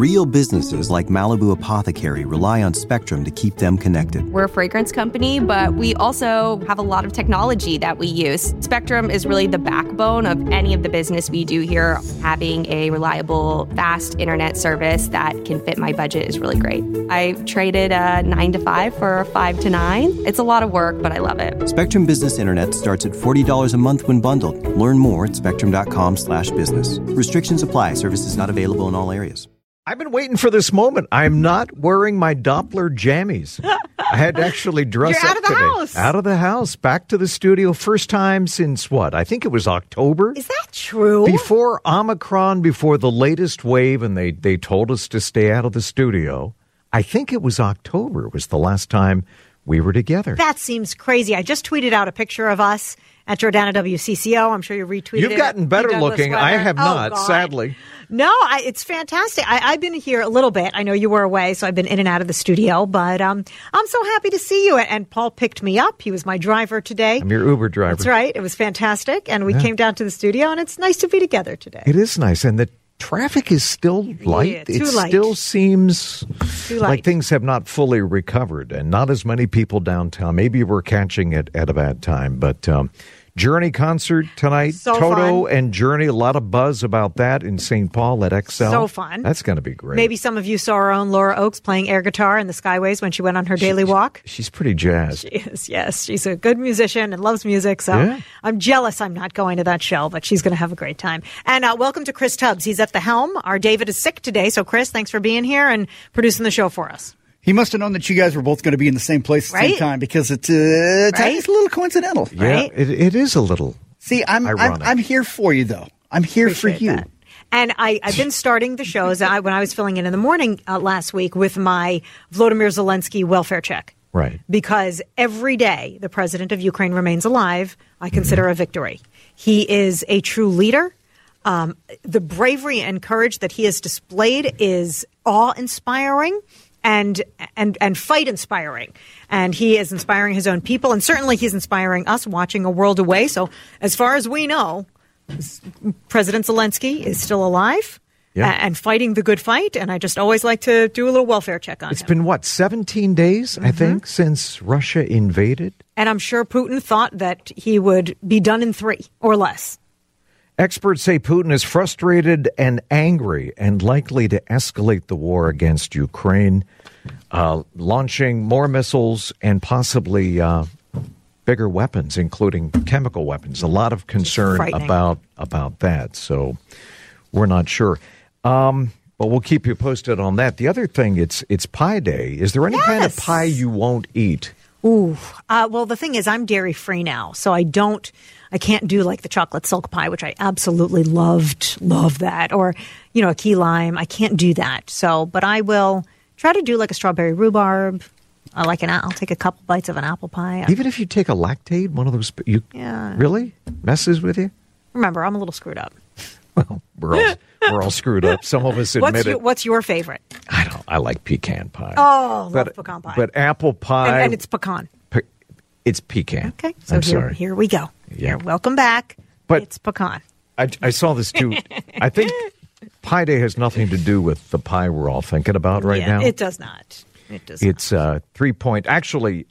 Real businesses like Malibu Apothecary rely on Spectrum to keep them connected. We're a fragrance company, but we also have a lot of technology that we use. Spectrum is really the backbone of any of the business we do here. Having a reliable, fast internet service that can fit my budget is really great. I traded a 9 to 5 for a 5 to 9. It's a lot of work, but I love it. Spectrum Business Internet starts at $40 a month when bundled. Learn more at spectrum.com/business. Restrictions apply. Services not available in all areas. I've been waiting for this moment. I'm not wearing my Doppler jammies. I had to actually dress You're up out of the today. house. Out of the house, back to the studio. First time since what? I think it was October. Is that true? Before Omicron, before the latest wave, and they told us to stay out of the studio. I think it was October was the last time we were together. That seems crazy. I just tweeted out a picture of us at Jordana WCCO. I'm sure you retweeted it. You've gotten better looking. I have not, sadly. No, it's fantastic. I've been here a little bit. I know you were away, so I've been in and out of the studio. But I'm so happy to see you. And Paul picked me up. He was my driver today. I'm your Uber driver. That's right. It was fantastic. And we came down to the studio, and it's nice to be together today. It is nice. And the traffic is still light. Yeah, too light. Still seems Too light. like things have not fully recovered and not as many people downtown. Maybe we're catching it at a bad time. But Journey concert tonight. So Toto fun. and Journey, a lot of buzz about that in St. Paul at XL. So fun. That's going to be great. Maybe some of you saw our own Laura Oakes playing air guitar in the Skyways when she went on her daily walk. She's pretty jazzed. She is, yes. She's a good musician and loves music, so Yeah. I'm jealous I'm not going to that show, but she's going to have a great time. And welcome to Chris Tubbs. He's at the helm. Our David is sick today, so Chris, thanks for being here and producing the show for us. He must have known that you guys were both going to be in the same place at the Right? same time because it's a little coincidental. Yeah, Right? it is a little. See, I'm here for you, though. I'm here Appreciate for you. that. And I've been starting the shows when I was filling in the morning last week with my Volodymyr Zelensky welfare check. Right. Because every day the president of Ukraine remains alive, I consider a victory. He is a true leader. The bravery and courage that he has displayed is awe-inspiring and fight-inspiring. And he is inspiring his own people, and certainly he's inspiring us watching a world away. So as far as we know, President Zelensky is still alive and fighting the good fight, and I just always like to do a little welfare check on him. It's been, 17 days, I think, since Russia invaded? And I'm sure Putin thought that he would be done in 3 or less. Experts say Putin is frustrated and angry and likely to escalate the war against Ukraine, launching more missiles and possibly bigger weapons, including chemical weapons. A lot of concern about that. So we're not sure. But we'll keep you posted on that. The other thing, it's Pie Day. Is there any kind of pie you won't eat? Ooh. Well, the thing is, I'm dairy-free now, so I can't do like the chocolate silk pie, which I absolutely love that. Or, a key lime. I can't do that. So, but I will try to do like a strawberry rhubarb. I'll take a couple bites of an apple pie. Even if you take a Lactaid, one of those, really messes with you? Remember, I'm a little screwed up. Well, we're all screwed up. Some of us admit it. What's your favorite? I like pecan pie. Oh, love pecan pie. But apple pie. And it's pecan. It's pecan. Okay, so here we go. Yeah. Welcome back. But it's pecan. I saw this too. I think Pie Day has nothing to do with the pie we're all thinking about right now. It does not. It's 3-point. Actually,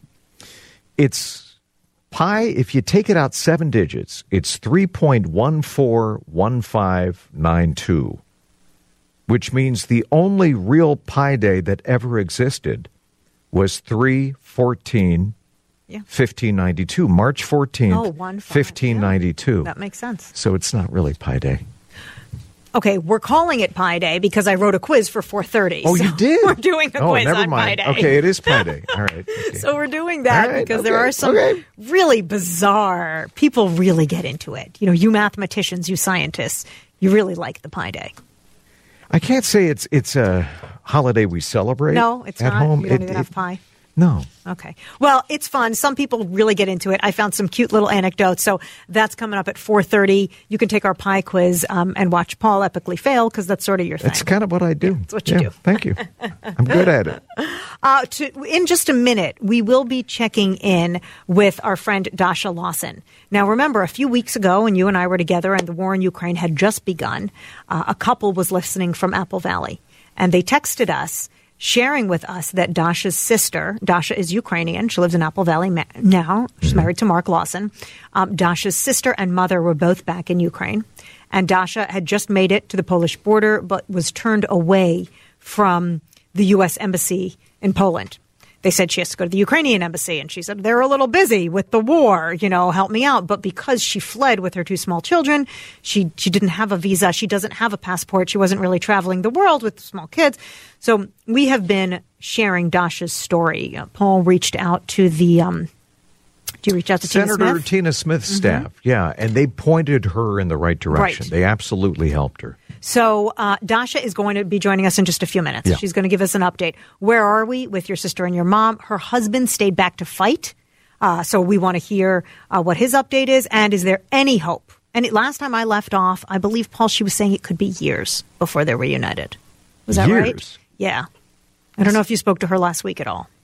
it's pi. If you take it out 7 digits, it's 3.141592, which means the only real Pi Day that ever existed was 3/14/1592, March 14th, 1592. That makes sense. So it's not really Pi Day. Okay, we're calling it Pi Day because I wrote a quiz for 4:30. Oh, you did? We're doing a quiz never on mind. Pi Day. Okay, it is Pi Day. All right. Okay. So we're doing that because there are some really bizarre people really get into it. You mathematicians, you scientists, you really like the Pi Day. I can't say it's a holiday we celebrate. No, it's at not. home. You don't even have pie. No. Okay. Well, it's fun. Some people really get into it. I found some cute little anecdotes. So that's coming up at 4:30. You can take our pie quiz and watch Paul epically fail because that's sort of your thing. That's kind of what I do. That's what you do. Thank you. I'm good at it. In just a minute, we will be checking in with our friend Dasha Lawson. Now, remember, a few weeks ago when you and I were together and the war in Ukraine had just begun, a couple was listening from Apple Valley. and they texted us, sharing with us that Dasha's sister, Dasha is Ukrainian. She lives in Apple Valley now. She's married to Mark Lawson. Dasha's sister and mother were both back in Ukraine. And Dasha had just made it to the Polish border, but was turned away from the U.S. Embassy in Poland. They said she has to go to the Ukrainian embassy, and she said, they're a little busy with the war, help me out. But because she fled with her 2 small children, she didn't have a visa. She doesn't have a passport. She wasn't really traveling the world with small kids. So we have been sharing Dasha's story. Paul reached out to the do you reach out to Senator Tina Smith's staff? Yeah, and they pointed her in the right direction. Right. They absolutely helped her. So Dasha is going to be joining us in just a few minutes. Yeah. She's going to give us an update. Where are we with your sister and your mom? Her husband stayed back to fight. So we want to hear what his update is. And is there any hope? And last time I left off, I believe, Paul, she was saying it could be years before they're reunited. Was that years? Right? Yeah. I don't know if you spoke to her last week at all.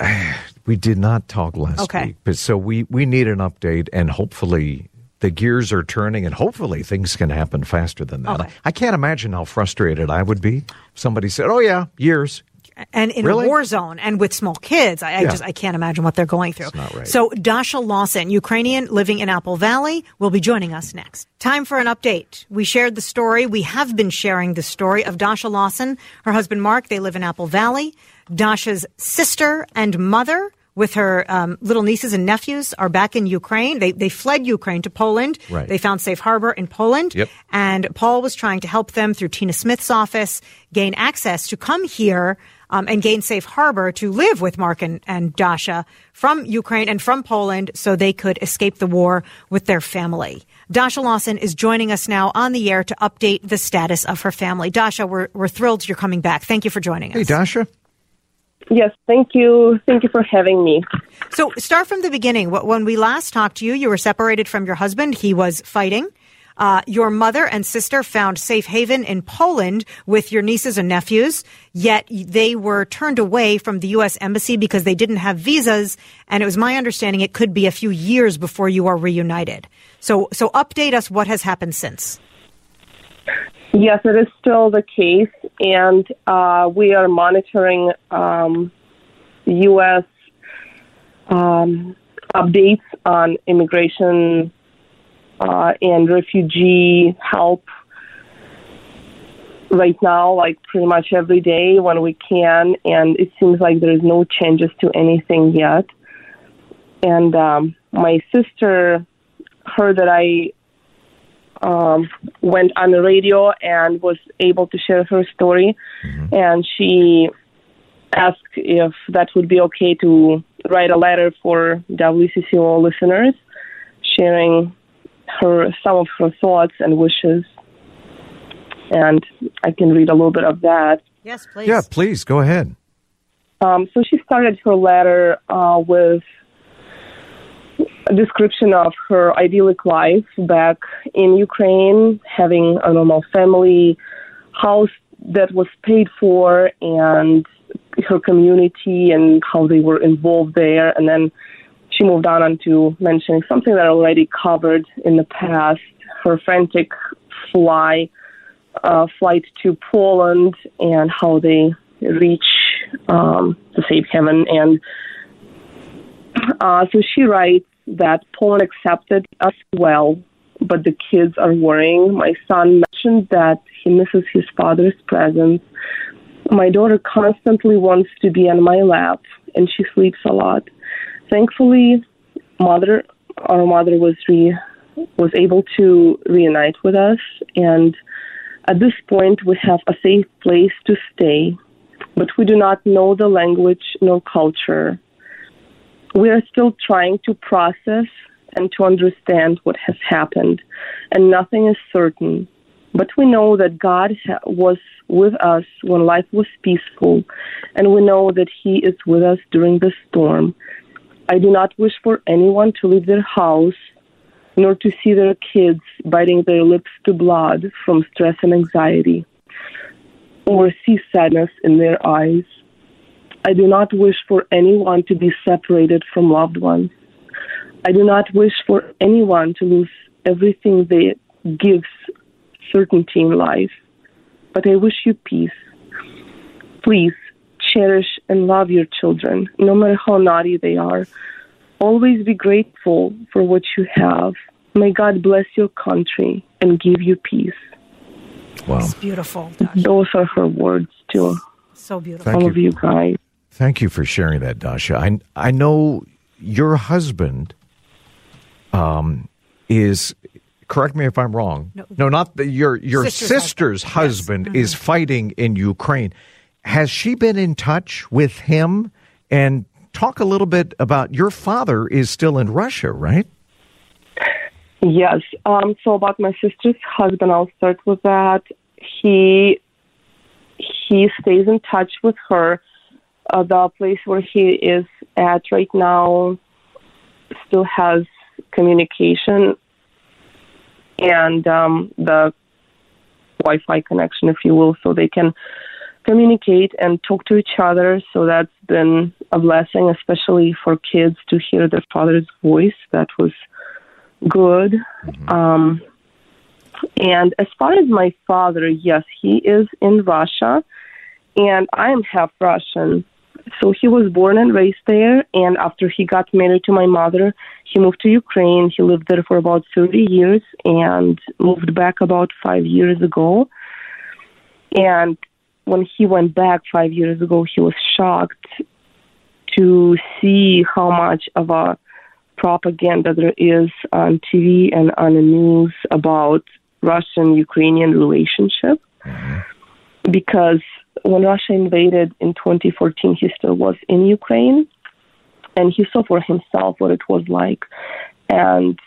We did not talk last week. But so we need an update, and hopefully the gears are turning, and hopefully things can happen faster than that. Okay. I can't imagine how frustrated I would be if somebody said, oh, yeah, years. And in really? a war zone and with small kids, I can't imagine what they're going through. That's not right. So Dasha Lawson, Ukrainian living in Apple Valley, will be joining us next. Time for an update. We shared the story. We have been sharing the story of Dasha Lawson, her husband Mark. They live in Apple Valley. Dasha's sister and mother with her little nieces and nephews are back in Ukraine. They fled Ukraine to Poland. Right. They found safe harbor in Poland. Yep. And Paul was trying to help them through Tina Smith's office gain access to come here and gain safe harbor to live with Mark and Dasha from Ukraine and from Poland so they could escape the war with their family. Dasha Lawson is joining us now on the air to update the status of her family. Dasha, we're thrilled you're coming back. Thank you for joining us. Hey, Dasha. Yes, thank you. Thank you for having me. So start from the beginning. When we last talked to you, you were separated from your husband. He was fighting. Your mother and sister found safe haven in Poland with your nieces and nephews, yet they were turned away from the U.S. Embassy because they didn't have visas, and it was my understanding it could be a few years before you are reunited. So update us what has happened since. Yes, it is still the case, and we are monitoring U.S. Updates on immigration and refugee help right now, like pretty much every day when we can, and it seems like there is no changes to anything yet. And my sister heard that I went on the radio and was able to share her story, and she asked if that would be okay to write a letter for WCCO listeners, sharing some of her thoughts and wishes. And I can read a little bit of that. Yes, please. Yeah, please, go ahead. So she started her letter with a description of her idyllic life back in Ukraine, having a normal family, house that was paid for, and her community and how they were involved there. And then she moved on to mentioning something that I already covered in the past, her frantic flight to Poland and how they reach the safe haven. And so she writes that Poland accepted us well, but the kids are worrying. My son mentioned that he misses his father's presence. My daughter constantly wants to be on my lap, and she sleeps a lot. Thankfully, our mother was able to reunite with us, and at this point we have a safe place to stay, but we do not know the language nor culture. We are still trying to process and to understand what has happened, and nothing is certain. But we know that God was with us when life was peaceful, and we know that He is with us during the storm. I do not wish for anyone to leave their house, nor to see their kids biting their lips to blood from stress and anxiety, or see sadness in their eyes. I do not wish for anyone to be separated from loved ones. I do not wish for anyone to lose everything that gives certainty in life, but I wish you peace. please cherish and love your children, no matter how naughty they are. Always be grateful for what you have. May God bless your country and give you peace. Wow. It's beautiful, Dasha. Those are her words, too. So beautiful. All of you guys. Thank you for sharing that, Dasha. I know your husband is, correct me if I'm wrong. No, not your sister's husband yes. is fighting in Ukraine. Has she been in touch with him? And talk a little bit about your father is still in Russia, right? Yes. So about my sister's husband, I'll start with that. He stays in touch with her. The place where he is at right now still has communication and the Wi-Fi connection, if you will, so they can communicate and talk to each other. So that's been a blessing, especially for kids to hear their father's voice. That was good. Mm-hmm. And as far as my father, yes, he is in Russia, and I am half Russian. So he was born and raised there, and after he got married to my mother, he moved to Ukraine. He lived there for about 30 years and moved back about 5 years ago. And when he went back 5 years ago, he was shocked to see how much of a propaganda there is on TV and on the news about Russian-Ukrainian relationship. Mm-hmm. Because when Russia invaded in 2014, he still was in Ukraine, and he saw for himself what it was like. And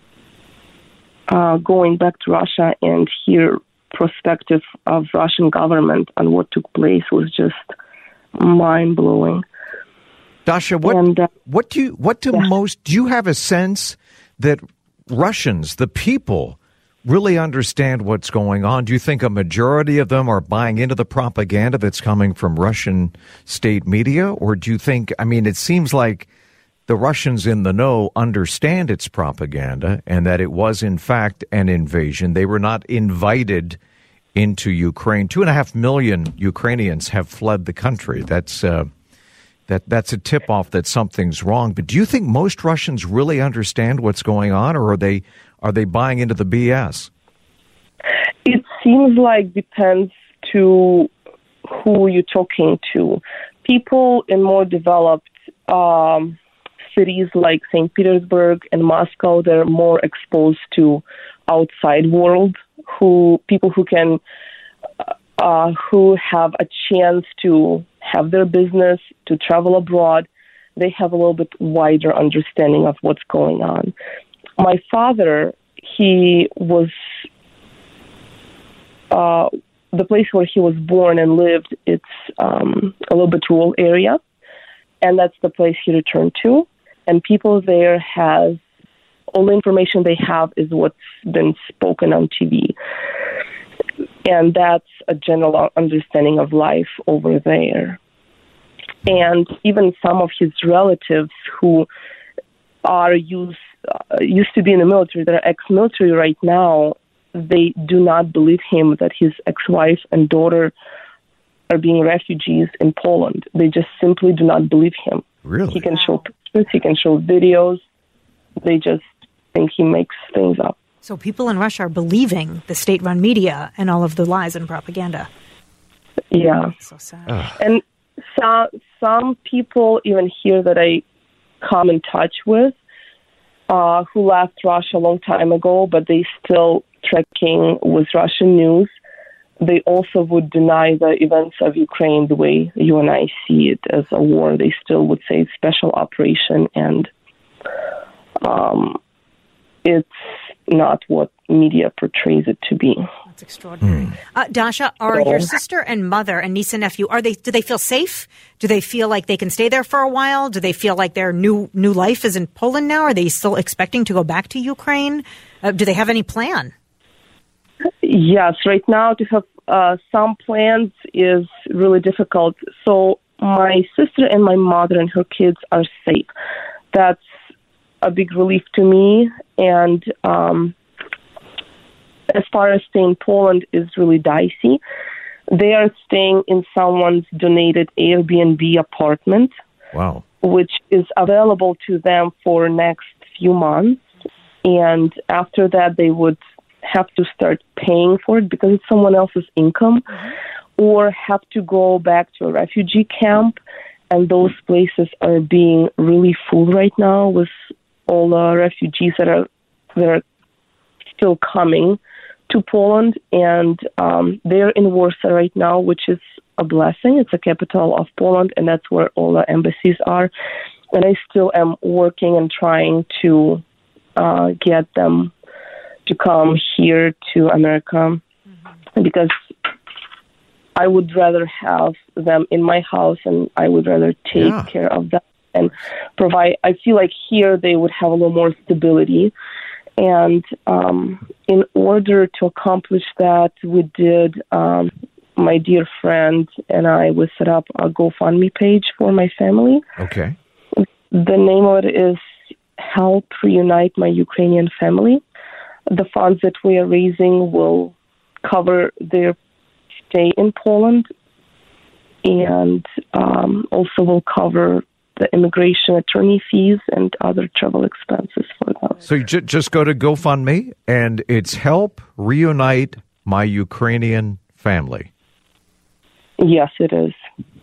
going back to Russia and hear perspective of Russian government on what took place was just mind-blowing. Dasha, do you have a sense that Russians, the people, really understand what's going on? Do you think a majority of them are buying into the propaganda that's coming from Russian state media? Or do you think, it seems like the Russians in the know understand its propaganda and that it was, in fact, an invasion. They were not invited into Ukraine. 2.5 million Ukrainians have fled the country. That's a tip-off that something's wrong. But do you think most Russians really understand what's going on, or are they buying into the BS? It seems like depends to who you're talking to. People in more developed cities like St. Petersburg and Moscow, they're more exposed to outside world, people who can who have a chance to have their business, to travel abroad. They have a little bit wider understanding of what's going on. My father, he was, the place where he was born and lived, it's a little bit rural area, and that's the place he returned to. And people there have, all the information they have is what's been spoken on TV. And that's a general understanding of life over there. And even some of his relatives who are used to be in the military, they're ex-military right now, they do not believe him that his ex-wife and daughter are being refugees in Poland. They just simply do not believe him. Really? He can show pictures, he can show videos. They just think he makes things up. So people in Russia are believing the state-run media and all of the lies and propaganda. Yeah. So sad. And some people even here that I come in touch with who left Russia a long time ago, but they still tracking with Russian news, they also would deny the events of Ukraine the way you and I see it as a war. They still would say it's special operation, and it's not what media portrays it to be. That's extraordinary. Dasha, are your sister and mother and niece and nephew, do they feel safe? Do they feel like they can stay there for a while? Do they feel like their new life is in Poland now? Are they still expecting to go back to Ukraine? Do they have any plan? Yes, right now to have some plans is really difficult. So my sister and my mother and her kids are safe. That's a big relief to me. And as far as staying in Poland is really dicey They are staying in someone's donated Airbnb apartment. Wow. Which is available to them for next few months. And after that, they would have to start paying for it because it's someone else's income, or have to go back to a refugee camp. And those places are being really full right now with all the refugees that are still coming to Poland. And they're in Warsaw right now, which is a blessing. It's the capital of Poland, and that's where all the embassies are. And I still am working and trying to get them to come here to America, because I would rather have them in my house, and I would rather take care of them and provide. I feel like here they would have a little more stability. And in order to accomplish that, we did, my dear friend and I, we set up a GoFundMe page for my family. Okay. The name of it is Help Reunite My Ukrainian Family. The funds that we are raising will cover their stay in Poland, and also will cover the immigration attorney fees and other travel expenses for them. So you just go to GoFundMe, and it's Help Reunite My Ukrainian Family. Yes, it is.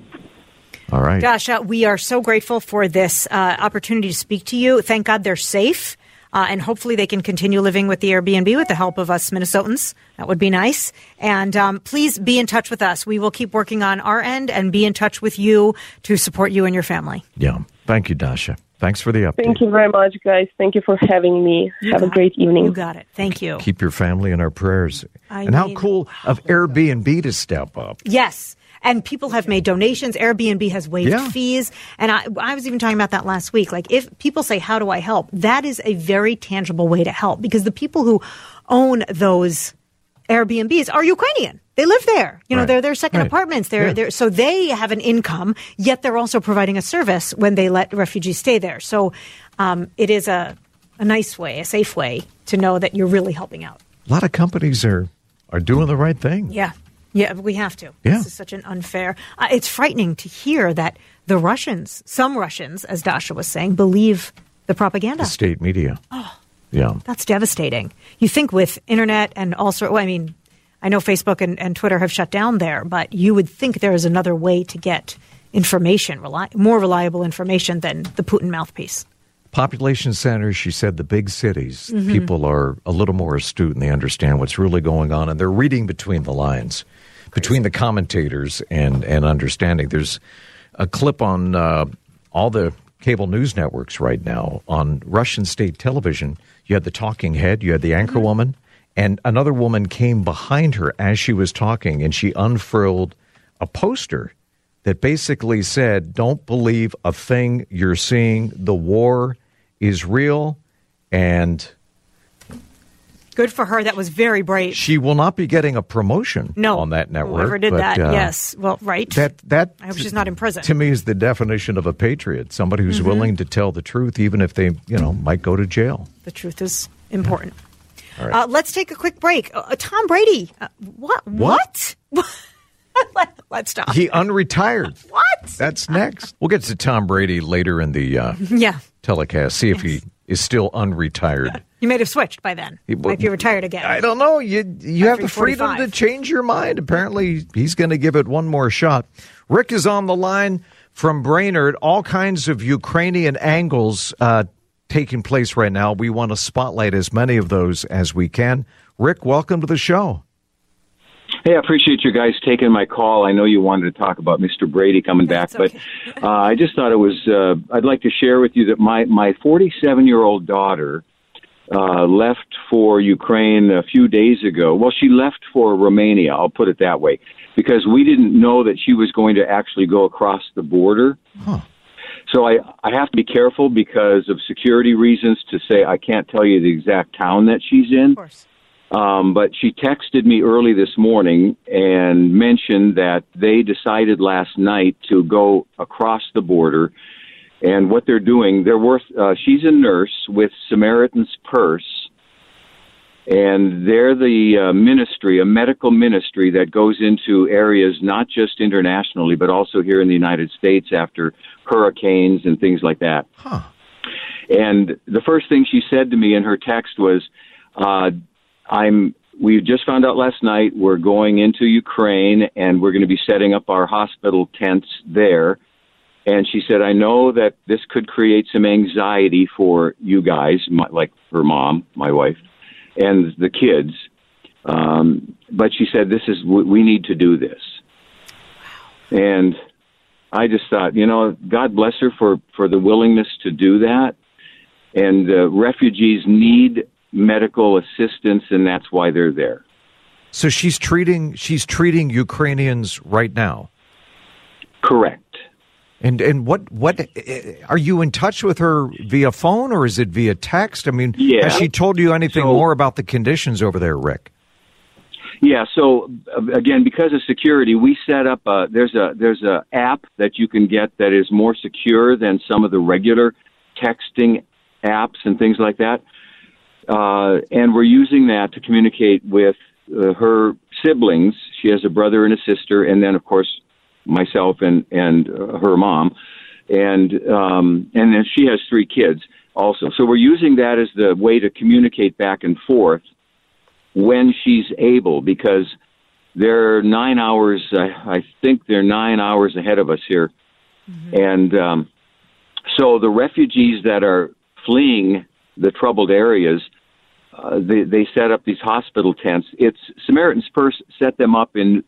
All right. Dasha, we are so grateful for this opportunity to speak to you. Thank God they're safe. And hopefully they can continue living with the Airbnb with the help of us Minnesotans. That would be nice. And please be in touch with us. We will keep working on our end and be in touch with you to support you and your family. Yeah. Thank you, Dasha. Thanks for the update. Thank you very much, guys. Thank you for having me. Have a great evening. You got it. Thank you. Keep your family in our prayers. And how cool of Airbnb to step up. Yes. And people have made donations. Airbnb has waived fees. And I was even talking about that last week. Like, if people say, how do I help? That is a very tangible way to help, because the people who own those Airbnbs are Ukrainian. They live there. You know, they're their second apartments. They're so they have an income, yet they're also providing a service when they let refugees stay there. So it is a nice way, a safe way to know that you're really helping out. A lot of companies are doing the right thing. Yeah. Yeah, we have to. Yeah. This is such an unfair. It's frightening to hear that the Russians, some Russians, as Dasha was saying, believe the propaganda. The state media. Oh, yeah. That's devastating. You think with internet and also, well, I mean, I know Facebook and Twitter have shut down there, but you would think there is another way to get information, more reliable information than the Putin mouthpiece. Population centers, she said, the big cities, people are a little more astute and they understand what's really going on, and they're reading between the lines. Between the commentators and understanding. There's a clip on all the cable news networks right now on Russian state television. You had the talking head, you had the anchor woman, and another woman came behind her as she was talking, and she unfurled a poster that basically said, don't believe a thing you're seeing. The war is real, and good for her. That was very brave. She will not be getting a promotion on that network. Whoever did that, yes. Well, right. That I hope she's not in prison. To me, is the definition of a patriot. Somebody who's willing to tell the truth, even if they, might go to jail. The truth is important. Yeah. All right. Let's take a quick break. Tom Brady. What? Let's stop. He unretired. What? That's next. We'll get to Tom Brady later in the telecast. See if he is still unretired. You may have switched by then. Might be retired again. I don't know. You have the freedom to change your mind. Apparently, he's going to give it one more shot. Rick is on the line from Brainerd. All kinds of Ukrainian angles taking place right now. We want to spotlight as many of those as we can. Rick, welcome to the show. Hey, I appreciate you guys taking my call. I know you wanted to talk about Mr. Brady coming back, but I just thought it was, I'd like to share with you that my 47-year-old daughter left for Ukraine a few days ago. Well, she left for Romania, I'll put it that way, because we didn't know that she was going to actually go across the border. Huh. So I have to be careful because of security reasons to say I can't tell you the exact town that she's in. Of course. But she texted me early this morning and mentioned that they decided last night to go across the border. And what they're doing, she's a nurse with Samaritan's Purse, And they're the ministry, a medical ministry that goes into areas not just internationally, but also here in the United States after hurricanes and things like that. Huh. And the first thing she said to me in her text was, we just found out last night we're going into Ukraine and we're going to be setting up our hospital tents there. And she said, I know that this could create some anxiety for you guys, like her mom, my wife, and the kids. But she said, we need to do this. Wow. And I just thought, God bless her for the willingness to do that. And refugees need medical assistance, and that's why they're there. So she's treating Ukrainians right now. Correct. And what are you in touch with her via phone or is it via text? I mean, has she told you anything more about the conditions over there, Rick? Yeah. So again, because of security, we set up there's a app that you can get that is more secure than some of the regular texting apps and things like that. And we're using that to communicate with her siblings. She has a brother and a sister, and then of course myself and her mom, and then she has 3 kids also. So we're using that as the way to communicate back and forth when she's able, because they're 9 hours. I think they're 9 hours ahead of us here, and so the refugees that are fleeing the troubled areas, they set up these hospital tents. It's Samaritan's Purse set them up in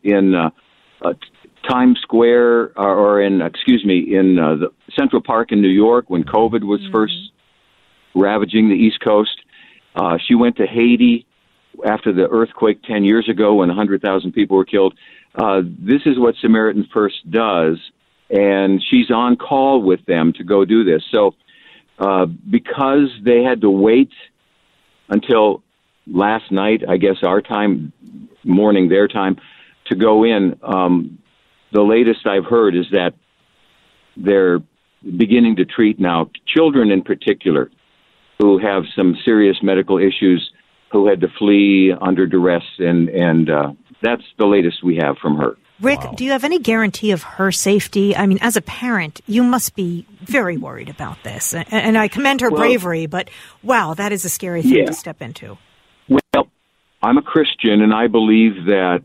Times Square, in the Central Park in New York when COVID was first ravaging the East Coast. She went to Haiti after the earthquake 10 years ago when 100,000 people were killed. This is what Samaritan's Purse does, and she's on call with them to go do this. So because they had to wait until last night, I guess our time, morning their time, to go in, the latest I've heard is that they're beginning to treat now children in particular who have some serious medical issues, who had to flee under duress, and that's the latest we have from her. Rick, do you have any guarantee of her safety? I mean, as a parent, you must be very worried about this. And I commend her bravery, but wow, that is a scary thing to step into. Well, I'm a Christian, and I believe that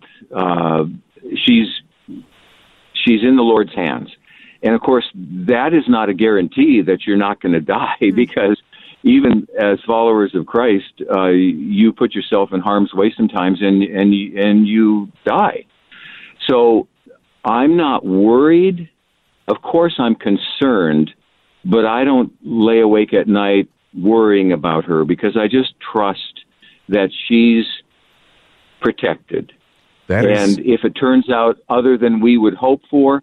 she's in the Lord's hands. And of course, that is not a guarantee that you're not going to die, because even as followers of Christ, you put yourself in harm's way sometimes, and you die. So I'm not worried. Of course, I'm concerned, but I don't lay awake at night worrying about her, because I just trust that she's protected. And if it turns out other than we would hope for,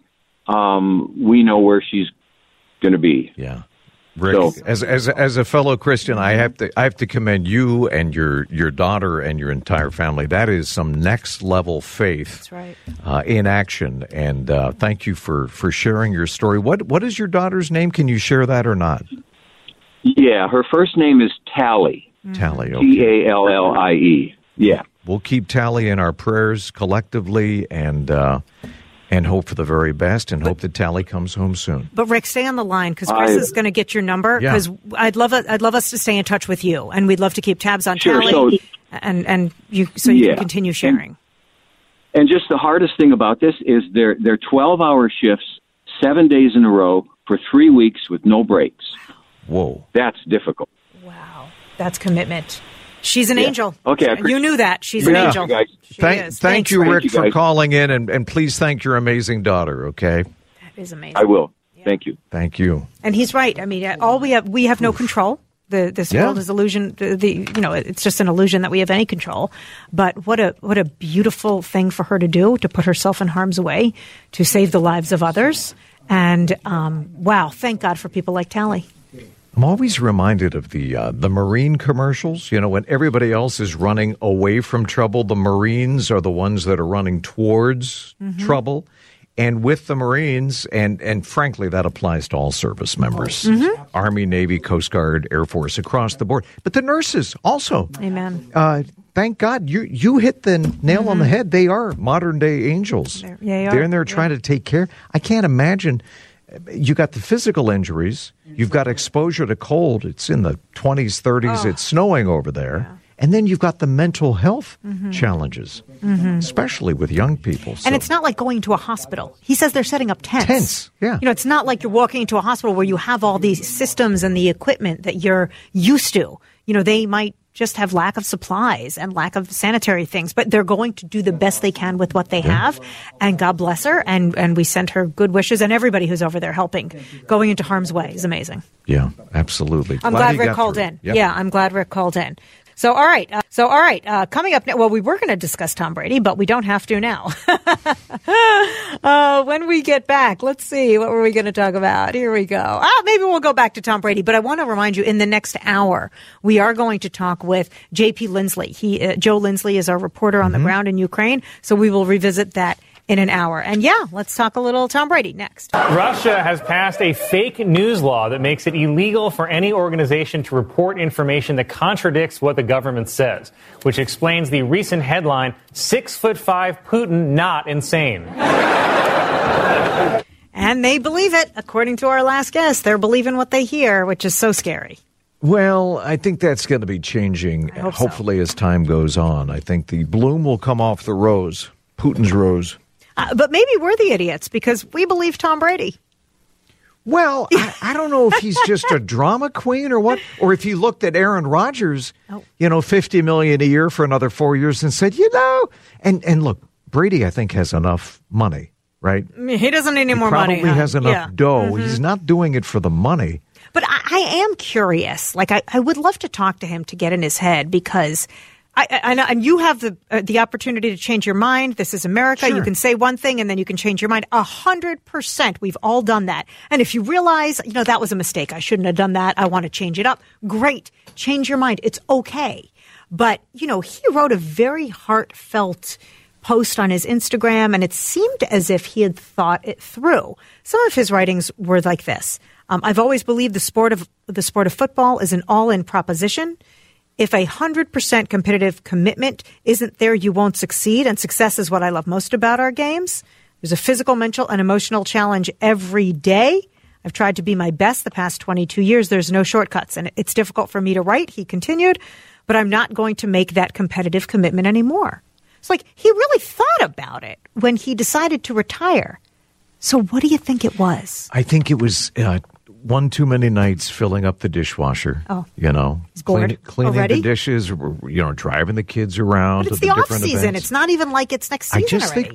we know where she's going to be. Yeah. Rick, as a fellow Christian, I have to commend you and your daughter and your entire family. That is some next level faith. That's right. In action. And thank you for sharing your story. What is your daughter's name? Can you share that or not? Yeah, her first name is Tally. Tally. Okay. Tallie. Yeah. We'll keep Tally in our prayers collectively, and hope for the very best, and hope that Tally comes home soon. But Rick, stay on the line, because Chris is going to get your number. Because I'd love us to stay in touch with you, and we'd love to keep tabs on Tally, and you can continue sharing. And just the hardest thing about this is they're 12-hour shifts, 7 days in a row for 3 weeks with no breaks. Whoa, that's difficult. Wow, that's commitment. She's an angel. Okay, you knew that. She's an angel. Thank you, Rick, for calling in, and please thank your amazing daughter, okay? That is amazing. I will. Yeah. Thank you. Thank you. And he's right. I mean, we have no control. This world is illusion. It's just an illusion that we have any control. But what a beautiful thing for her to do, to put herself in harm's way, to save the lives of others. And wow, thank God for people like Tally. I'm always reminded of the Marine commercials. You know, when everybody else is running away from trouble, the Marines are the ones that are running towards trouble. And with the Marines, and frankly, that applies to all service members, Army, Navy, Coast Guard, Air Force, across the board. But the nurses also. Amen. thank God you hit the nail on the head. They are modern day angels. They're in there trying to take care. I can't imagine. You got the physical injuries. You've got exposure to cold. It's in the 20s, 30s. It's snowing over there. Yeah. And then you've got the mental health challenges, especially with young people. And it's not like going to a hospital. He says they're setting up tents. Yeah. It's not like you're walking into a hospital where you have all these systems and the equipment that you're used to. They might just have lack of supplies and lack of sanitary things, but they're going to do the best they can with what they have. And God bless her. And we send her good wishes, and everybody who's over there helping. Going into harm's way is amazing. Yeah, absolutely. I'm glad Rick called in. Yep. Yeah, I'm glad Rick called in. So, all right. Coming up now, well, we were going to discuss Tom Brady, but we don't have to now. When we get back, let's see. What were we going to talk about? Here we go. Maybe we'll go back to Tom Brady, but I want to remind you in the next hour, we are going to talk with J.P. Lindsley. Joe Lindsley is our reporter on the ground in Ukraine. So we will revisit that in an hour. And let's talk a little Tom Brady next. Russia has passed a fake news law that makes it illegal for any organization to report information that contradicts what the government says, which explains the recent headline, 6'5" Putin not insane. And they believe it. According to our last guest, they're believing what they hear, which is so scary. Well, I think that's going to be changing, hopefully, as time goes on. I think the bloom will come off the rose, Putin's rose. But maybe we're the idiots because we believe Tom Brady. Well, I don't know if he's just a drama queen or what, or if he looked at Aaron Rodgers, $50 million a year for another 4 years and said, and look, Brady, I think, has enough money, right? He doesn't need any more money. He probably has enough dough. Mm-hmm. He's not doing it for the money. But I am curious. Like, I would love to talk to him to get in his head because I know, and you have the opportunity to change your mind. This is America. Sure. You can say one thing and then you can change your mind. 100%. We've all done that. And if you realize, that was a mistake. I shouldn't have done that. I want to change it up. Great. Change your mind. It's okay. But, he wrote a very heartfelt post on his Instagram, and it seemed as if he had thought it through. Some of his writings were like this. I've always believed the sport of football is an all-in proposition. If 100% competitive commitment isn't there, you won't succeed. And success is what I love most about our games. There's a physical, mental, and emotional challenge every day. I've tried to be my best the past 22 years. There's no shortcuts. And it's difficult for me to write, he continued, but I'm not going to make that competitive commitment anymore. It's like he really thought about it when he decided to retire. So what do you think it was? I think it was one too many nights filling up the dishwasher. Oh, he's bored cleaning already? The dishes, driving the kids around. But it's the off season. Events. It's not even like it's next season. I just already. think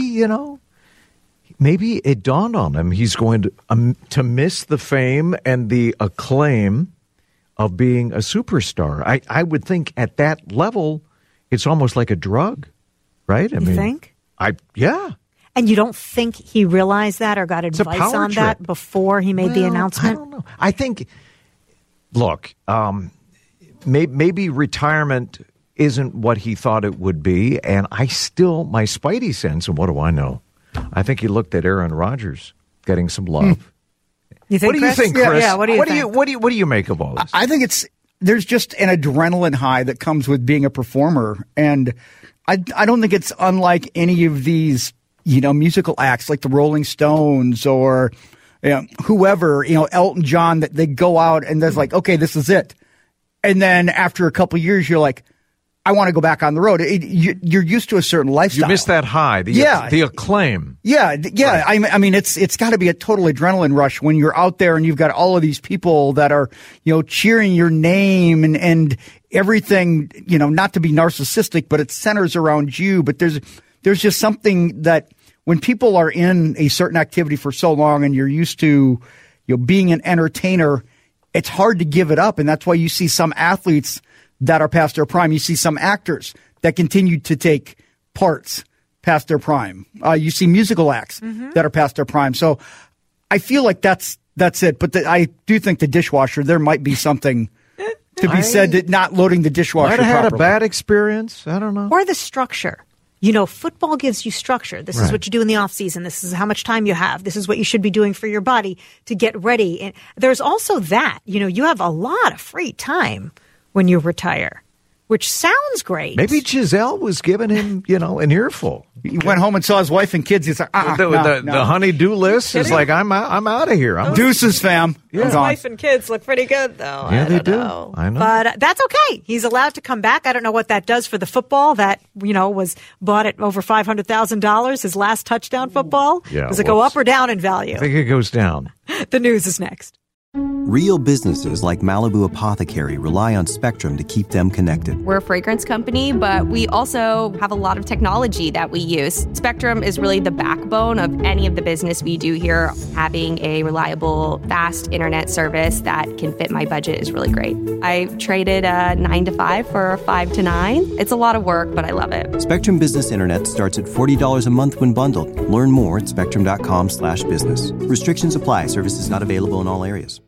maybe it dawned on him he's going to miss the fame and the acclaim of being a superstar. I would think at that level, it's almost like a drug, right? You think? Yeah. And you don't think he realized that or got advice on that before he made the announcement? I don't know. I think, look, maybe retirement isn't what he thought it would be. And my spidey sense, and what do I know? I think he looked at Aaron Rodgers getting some love. You think, what do you think, Chris? Yeah, what do you think? What do you make of all this? I think there's just an adrenaline high that comes with being a performer. And I don't think it's unlike any of these musical acts like the Rolling Stones or whoever, Elton John, that they go out and there's like, okay, this is it. And then after a couple of years, you're like, I want to go back on the road. You're used to a certain lifestyle. You miss that high, the acclaim. Yeah. Right. I mean, it's got to be a total adrenaline rush when you're out there and you've got all of these people that are, cheering your name and everything, not to be narcissistic, but it centers around you. But there's just something that when people are in a certain activity for so long and you're used to, being an entertainer, it's hard to give it up. And that's why you see some athletes that are past their prime. You see some actors that continue to take parts past their prime. You see musical acts that are past their prime. So I feel like that's it. But I do think the dishwasher, there might be something to be said that not loading the dishwasher properly. Might have had a bad experience. I don't know. Or the structure. Football gives you structure. This is what you do in the off season. This is how much time you have. This is what you should be doing for your body to get ready. And there's also that, you have a lot of free time when you retire. which sounds great. Maybe Giselle was giving him, an earful. He went home and saw his wife and kids. He's like, the honey-do list is like, I'm out of here. Deuces, fam. His wife and kids look pretty good, though. Yeah, they do. I know. But that's okay. He's allowed to come back. I don't know what that does for the football that, was bought at over $500,000, his last touchdown football. Yeah, does it go up or down in value? I think it goes down. The news is next. Real businesses like Malibu Apothecary rely on Spectrum to keep them connected. We're a fragrance company, but we also have a lot of technology that we use. Spectrum is really the backbone of any of the business we do here. Having a reliable, fast internet service that can fit my budget is really great. I traded a 9 to 5 for a 5 to 9. It's a lot of work, but I love it. Spectrum Business Internet starts at $40 a month when bundled. Learn more at spectrum.com/business. Restrictions apply. Services not available in all areas.